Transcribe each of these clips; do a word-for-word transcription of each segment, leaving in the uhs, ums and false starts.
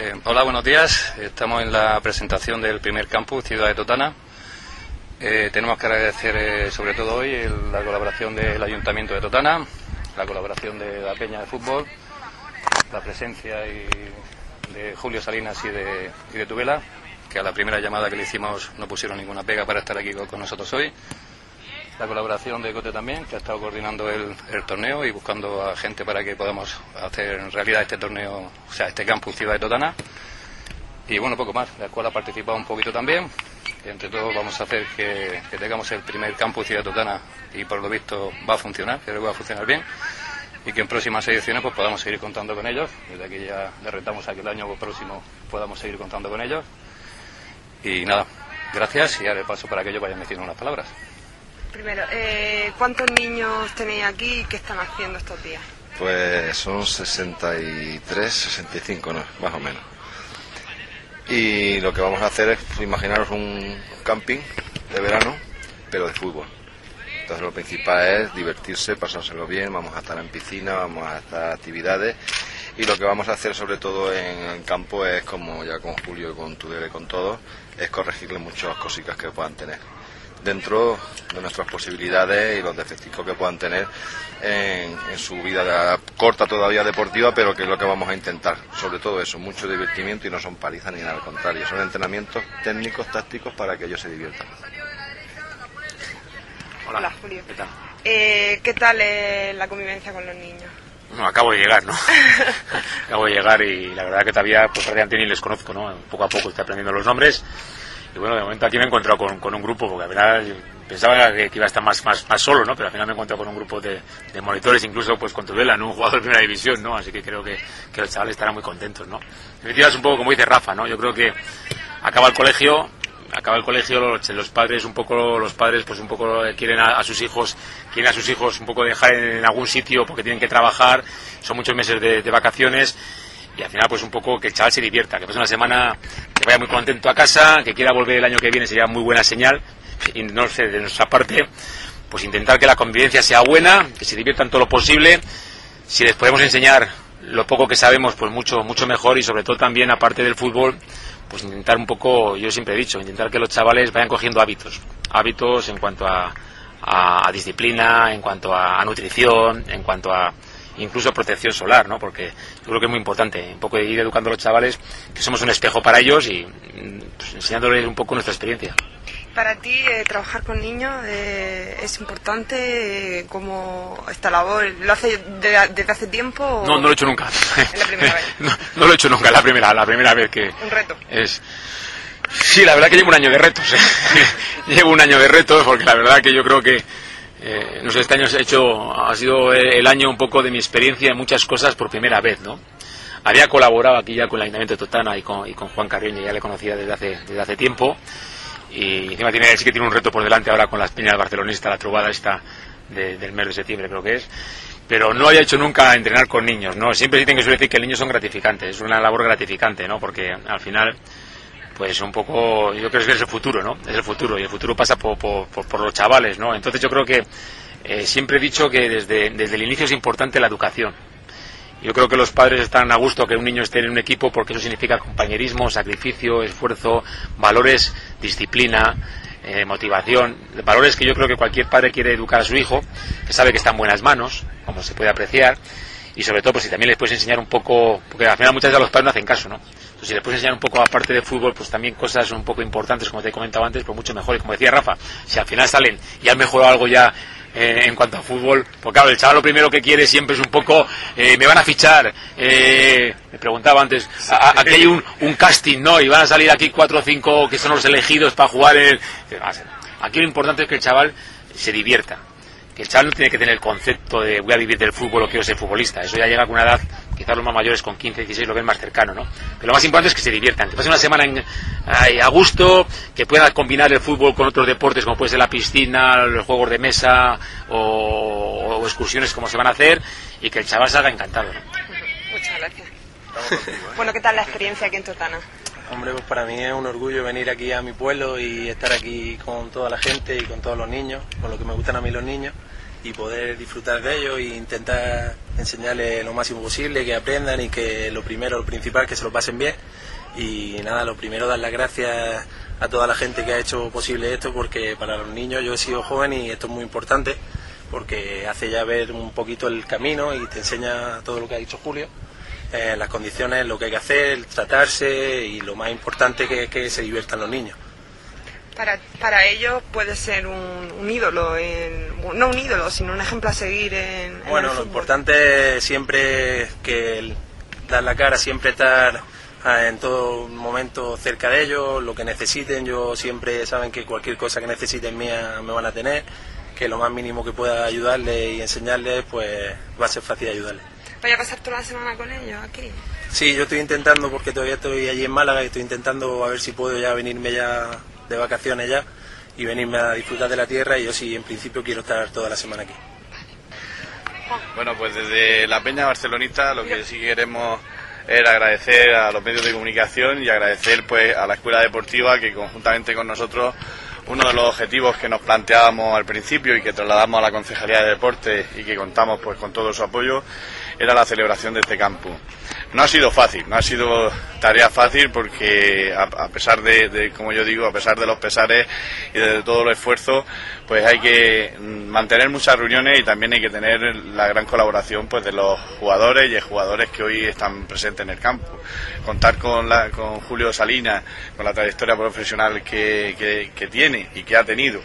Eh, hola, buenos días. Estamos en la presentación del primer campus Ciudad de Totana. Eh, tenemos que agradecer eh, sobre todo hoy el, la colaboración del Ayuntamiento de Totana, la colaboración de la Peña de Fútbol, la presencia y de Julio Salinas y de, y de Tubela, que a la primera llamada que le hicimos no pusieron ninguna pega para estar aquí con, con nosotros hoy. La colaboración de Cote también, que ha estado coordinando el, el torneo y buscando a gente para que podamos hacer en realidad este torneo, o sea, este campus Ciudad de Totana. Y bueno, poco más. La escuela ha participado un poquito también. Y entre todos vamos a hacer que, que tengamos el primer campus Ciudad de Totana y por lo visto va a funcionar, creo que va a funcionar bien. Y que en próximas ediciones pues podamos seguir contando con ellos. Desde aquí ya le retamos a que el año próximo podamos seguir contando con ellos. Y nada, gracias y ahora el paso para que ellos vayan diciendo unas palabras. Primero, eh, ¿cuántos niños tenéis aquí y qué están haciendo estos días? Pues son sesenta y tres, sesenta y cinco, ¿no? Más o menos. Y lo que vamos a hacer es, imaginaros un camping de verano, pero de fútbol. Entonces lo principal es divertirse, pasárselo bien, vamos a estar en piscina, vamos a estar en actividades. Y lo que vamos a hacer sobre todo en el campo es, como ya con Julio, con Tudela y con todos, es corregirle muchas cositas que puedan tener dentro de nuestras posibilidades y los defectos que puedan tener en, en su vida corta todavía deportiva, pero que es lo que vamos a intentar, sobre todo eso, mucho divertimiento y no son palizas ni nada, al contrario, son entrenamientos técnicos, tácticos para que ellos se diviertan. Hola, Hola Julio. ¿Qué tal? Eh, ¿Qué tal es la convivencia con los niños? No, acabo de llegar, ¿no? acabo de llegar y la verdad que todavía pues realmente ni les conozco, ¿no? Poco a poco estoy aprendiendo los nombres. Y bueno, de momento aquí me he encontrado con, con un grupo, porque al final pensaba que, que iba a estar más, más, más solo, ¿no? Pero al final me he encontrado con un grupo de, de monitores, incluso pues con Tudela, ¿no? Un jugador de primera división, ¿no? Así que creo que, que los chavales estarán muy contentos, ¿no? En definitiva es un poco como dice Rafa, ¿no? Yo creo que acaba el colegio, acaba el colegio, los, los padres un poco, los padres pues un poco quieren a, a sus hijos, quieren a sus hijos un poco dejar en, en algún sitio porque tienen que trabajar, son muchos meses de, de vacaciones. Y al final pues un poco que el chaval se divierta, que pase una semana, que vaya muy contento a casa, que quiera volver el año que viene sería muy buena señal. Y no sé, de nuestra parte, pues intentar que la convivencia sea buena, que se diviertan todo lo posible. Si les podemos enseñar lo poco que sabemos, pues mucho mucho mejor, y sobre todo también, aparte del fútbol, pues intentar un poco, yo siempre he dicho, intentar que los chavales vayan cogiendo hábitos. Hábitos en cuanto a, a, a disciplina, en cuanto a, a nutrición, en cuanto a incluso protección solar, ¿no? Porque yo creo que es muy importante un poco ir educando a los chavales, que somos un espejo para ellos y pues, enseñándoles un poco nuestra experiencia. Para ti, eh, trabajar con niños eh, es importante, eh, ¿cómo esta labor? ¿Lo hace de, desde hace tiempo? O... No, no lo he hecho nunca. ¿Es la primera vez? no, no lo he hecho nunca, la primera, la primera vez que... Un reto. Es... Sí, la verdad que llevo un año de retos. ¿eh? llevo un año de retos porque la verdad que yo creo que Eh, no sé, este año ha, hecho, ha sido el año un poco de mi experiencia en muchas cosas por primera vez, ¿no? Había colaborado aquí ya con el Ayuntamiento de Totana y con, y con Juan Carreño, ya le conocía desde hace, desde hace tiempo, y encima tiene, sí que tiene un reto por delante ahora con las peñas barcelonistas, la trobada esta de, del mes de septiembre creo que es, pero no había hecho nunca entrenar con niños, ¿no? Siempre dicen que suele decir que los niños son gratificantes, es una labor gratificante, ¿no? Porque al final pues un poco, yo creo que es el futuro, ¿no? Es el futuro, y el futuro pasa por, por, por, por los chavales, ¿no? Entonces yo creo que eh, siempre he dicho que desde, desde el inicio es importante la educación. Yo creo que los padres están a gusto que un niño esté en un equipo porque eso significa compañerismo, sacrificio, esfuerzo, valores, disciplina, eh, motivación, valores que yo creo que cualquier padre quiere educar a su hijo, que sabe que está en buenas manos, como se puede apreciar, y sobre todo pues si también les puedes enseñar un poco, porque al final muchas veces los padres no hacen caso, ¿no? Entonces, si les puedes enseñar un poco, aparte de fútbol, pues también cosas un poco importantes, como te he comentado antes, pues mucho mejor. Y como decía Rafa, si al final salen y han mejorado algo ya eh, en cuanto a fútbol, pues claro, el chaval lo primero que quiere siempre es un poco, eh, me van a fichar, eh, me preguntaba antes, a, a, aquí hay un, un casting, ¿no? Y van a salir aquí cuatro o cinco que son los elegidos para jugar en el... Aquí lo importante es que el chaval se divierta. Que el chaval no tiene que tener el concepto de voy a vivir del fútbol o quiero ser futbolista. Eso ya llega con una edad, quizás los más mayores con quince, dieciséis lo ven más cercano, ¿no? Pero lo más importante es que se diviertan, que pasen una semana en, ay, a gusto, que puedan combinar el fútbol con otros deportes como puede ser la piscina, los juegos de mesa o, o excursiones como se van a hacer, y que el chaval salga encantado, ¿no? Muchas gracias. Bueno, ¿qué tal la experiencia aquí en Totana? Hombre, pues para mí es un orgullo venir aquí a mi pueblo y estar aquí con toda la gente y con todos los niños, con lo que me gustan a mí los niños, y poder disfrutar de ellos e intentar enseñarles lo máximo posible, que aprendan y que lo primero, lo principal, que se lo pasen bien. Y nada, lo primero, dar las gracias a toda la gente que ha hecho posible esto, porque para los niños, yo he sido joven y esto es muy importante, porque hace ya ver un poquito el camino y te enseña todo lo que ha dicho Julio, eh, las condiciones, lo que hay que hacer, tratarse y lo más importante que es que se diviertan los niños. Para, para ellos puede ser un, un ídolo, en, no un ídolo, sino un ejemplo a seguir en, en Bueno, el lo fútbol. importante es siempre que el, dar la cara, siempre estar en todo momento cerca de ellos, lo que necesiten. Yo siempre saben que cualquier cosa que necesiten mía me van a tener, que lo más mínimo que pueda ayudarles y enseñarles, pues va a ser fácil ayudarles. ¿Voy a pasar toda la semana con ellos aquí? Sí, yo estoy intentando, porque todavía estoy allí en Málaga, y estoy intentando a ver si puedo ya venirme ya de vacaciones ya y venirme a disfrutar de la tierra, y yo sí, en principio quiero estar toda la semana aquí. Bueno, pues desde la Peña Barcelonista lo que sí queremos es agradecer a los medios de comunicación y agradecer pues a la Escuela Deportiva, que conjuntamente con nosotros, uno de los objetivos que nos planteábamos al principio y que trasladamos a la Concejalía de Deportes y que contamos pues con todo su apoyo, era la celebración de este campus. No ha sido fácil, no ha sido tarea fácil, porque a, a pesar de, de, como yo digo, a pesar de los pesares y de todo el esfuerzo, pues hay que mantener muchas reuniones y también hay que tener la gran colaboración pues de los jugadores y de jugadores que hoy están presentes en el campo. Contar con, la, con Julio Salinas, con la trayectoria profesional que, que, que tiene y que ha tenido,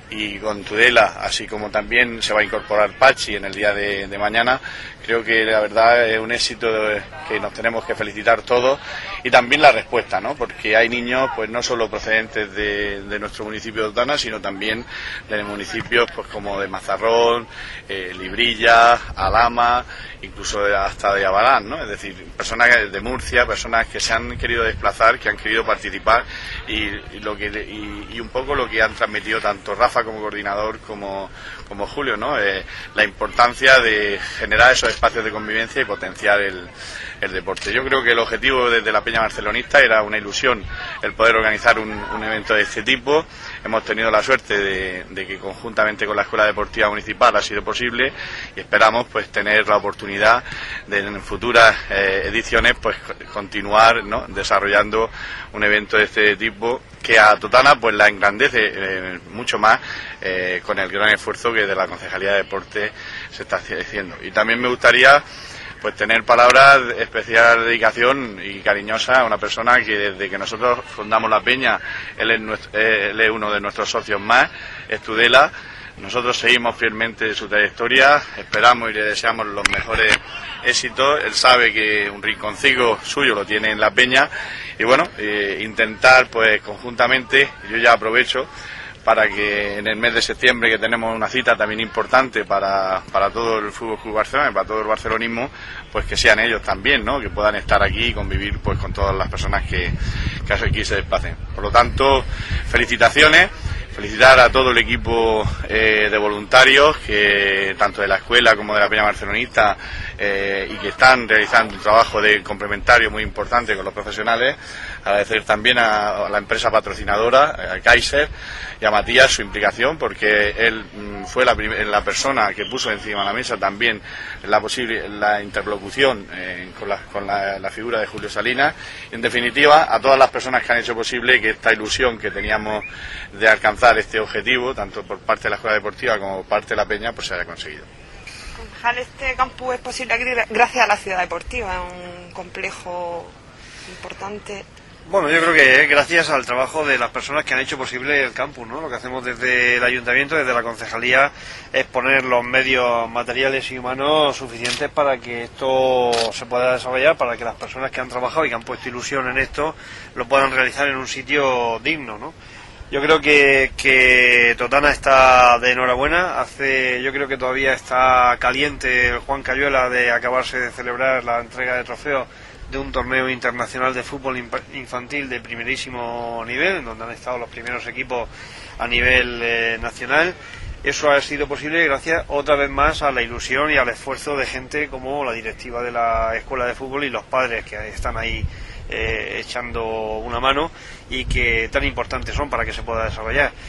y con Tudela, así como también se va a incorporar Pachi en el día de, de mañana. Creo que la verdad es un éxito que nos tenemos que felicitar todos, y también la respuesta, ¿no? Porque hay niños pues no solo procedentes de, de nuestro municipio de Totana, sino también de municipios pues como de Mazarrón, eh, Librilla, Alhama, incluso hasta de Abalán, ¿no? Es decir, personas de Murcia, personas que se han querido desplazar, que han querido participar, y, y lo que y, y un poco lo que han transmitido tanto Rafa como coordinador como, como Julio, ¿no? Eh, la importancia de generar esos espacios de convivencia y potenciar el, el deporte. Yo creo que el objetivo desde la Peña Barcelonista era una ilusión el poder organizar un, un evento de este tipo. Hemos tenido la suerte de, de que conjuntamente con la Escuela Deportiva Municipal ha sido posible, y esperamos pues tener la oportunidad de en futuras eh, ediciones pues continuar, ¿no?, desarrollando un evento de este tipo que a Totana pues la engrandece eh, mucho más, eh, con el gran esfuerzo que de la Concejalía de Deportes se está haciendo. Y también me gustaría pues tener palabras de especial dedicación y cariñosa a una persona que desde que nosotros fundamos la Peña, él es, nuestro, él es uno de nuestros socios más, es Tudela. Nosotros seguimos fielmente su trayectoria, esperamos y le deseamos los mejores éxitos. Él sabe que un rinconcito suyo lo tiene en la Peña, y bueno, eh, intentar pues conjuntamente, yo ya aprovecho para que en el mes de septiembre, que tenemos una cita también importante para, para todo el Fútbol Club Barcelona y para todo el barcelonismo, pues que sean ellos también, ¿no?, que puedan estar aquí y convivir pues con todas las personas que, que aquí se desplacen. Por lo tanto, felicitaciones. Felicitar a todo el equipo eh, de voluntarios, que tanto de la escuela como de la Peña Barcelonista, eh, y que están realizando un trabajo de complementario muy importante con los profesionales. Agradecer también a, a la empresa patrocinadora, a Kaiser, y a Matías su implicación, porque él mm, fue la, la persona que puso encima de la mesa también la posible la interlocución eh, con, la, con la, la figura de Julio Salinas. En definitiva, a todas las personas que han hecho posible que esta ilusión que teníamos de alcanzar este objetivo, tanto por parte de la Escuela Deportiva como por parte de la Peña, pues se haya conseguido. Concejal, este campus es posible gracias a la Ciudad Deportiva, es un complejo importante. Bueno, yo creo que es gracias al trabajo de las personas que han hecho posible el campus, ¿no? Lo que hacemos desde el Ayuntamiento, desde la Concejalía, es poner los medios materiales y humanos suficientes para que esto se pueda desarrollar, para que las personas que han trabajado y que han puesto ilusión en esto lo puedan realizar en un sitio digno, ¿no? Yo creo que, que Totana está de enhorabuena. Hace, yo creo que todavía está caliente el Juan Cayuela de acabarse de celebrar la entrega de trofeos de un torneo internacional de fútbol infantil de primerísimo nivel, en donde han estado los primeros equipos a nivel eh, nacional. Eso ha sido posible gracias otra vez más a la ilusión y al esfuerzo de gente como la directiva de la escuela de fútbol y los padres que están ahí eh, echando una mano y que tan importantes son para que se pueda desarrollar.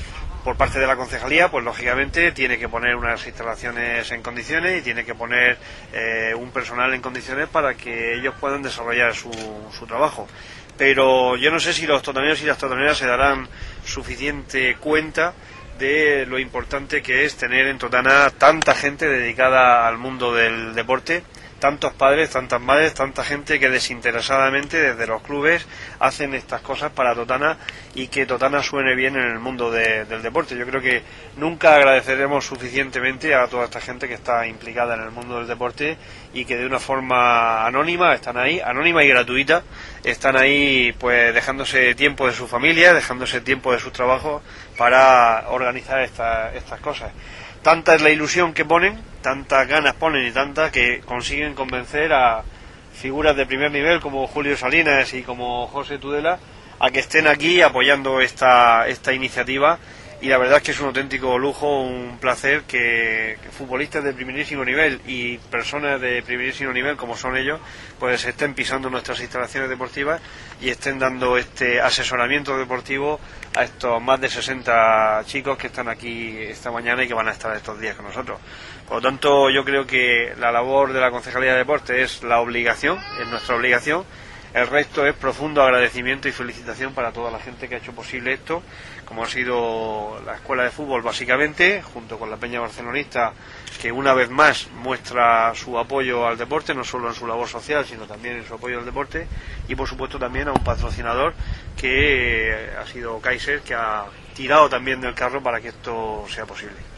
por parte de la concejalía, pues lógicamente tiene que poner unas instalaciones en condiciones y tiene que poner eh, un personal en condiciones para que ellos puedan desarrollar su, su trabajo. Pero yo no sé si los totaneros y las totaneras se darán suficiente cuenta de lo importante que es tener en Totana tanta gente dedicada al mundo del deporte, tantos padres, tantas madres, tanta gente que desinteresadamente desde los clubes hacen estas cosas para Totana y que Totana suene bien en el mundo de, del deporte. Yo creo que nunca agradeceremos suficientemente a toda esta gente que está implicada en el mundo del deporte y que de una forma anónima están ahí, anónima y gratuita, están ahí pues dejándose tiempo de su familia, dejándose tiempo de sus trabajos para organizar esta, estas cosas. Tanta es la ilusión que ponen, tantas ganas ponen y tantas que consiguen convencer a figuras de primer nivel como Julio Salinas y como José Tudela a que estén aquí apoyando esta, esta iniciativa, y la verdad es que es un auténtico lujo, un placer que, que futbolistas de primerísimo nivel y personas de primerísimo nivel como son ellos pues estén pisando nuestras instalaciones deportivas y estén dando este asesoramiento deportivo a estos más de sesenta chicos que están aquí esta mañana y que van a estar estos días con nosotros. Por lo tanto, yo creo que la labor de la Concejalía de Deporte es la obligación, es nuestra obligación. El resto es profundo agradecimiento y felicitación para toda la gente que ha hecho posible esto, como ha sido la Escuela de Fútbol básicamente, junto con la Peña Barcelonista, que una vez más muestra su apoyo al deporte, no solo en su labor social, sino también en su apoyo al deporte, y por supuesto también a un patrocinador que ha sido Kaiser, que ha tirado también del carro para que esto sea posible.